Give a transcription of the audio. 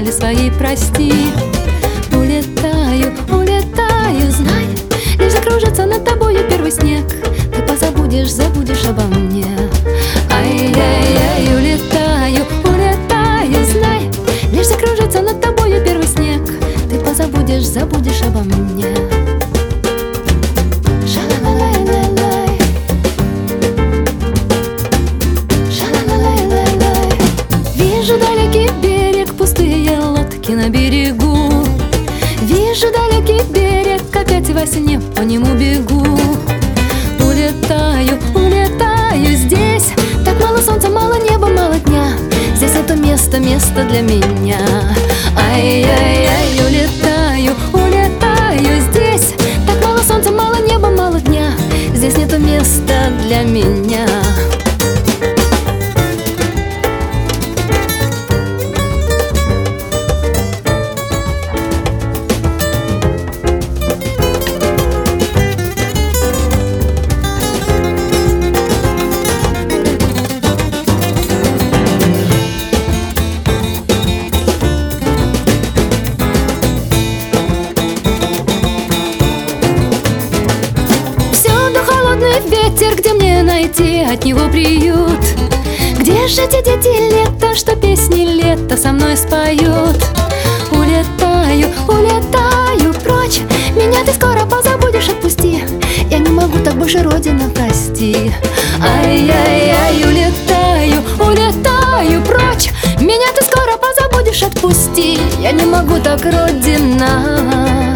печали свои прости. Улетаю, улетаю, знай, лишь закружится над тобою первый снег, ты позабудешь, забудешь обо мне. Ай-яй-яй, улетаю, улетаю, знай, лишь закружится над тобою первый снег, ты позабудешь, забудешь обо мне. Вижу далекий берег, пустые лодки на берегу. Вижу далекий берег, опять во сне по нему бегу. Улетаю, улетаю, здесь так мало солнца, мало неба, мало дня. Здесь это место, место для меня. Ай-яй-яй, улетаю, улетаю, здесь так мало солнца, мало неба, мало дня. Здесь нету места для меня. Ветер, где мне найти от него приют? Где же те дети лета, что песни лета со мной споют? Улетаю, улетаю прочь, меня ты скоро позабудешь, отпусти. Я не могу так больше, Родина, прости. Ай-яй-яй, улетаю, улетаю прочь, меня ты скоро позабудешь, отпусти. Я не могу так, Родина.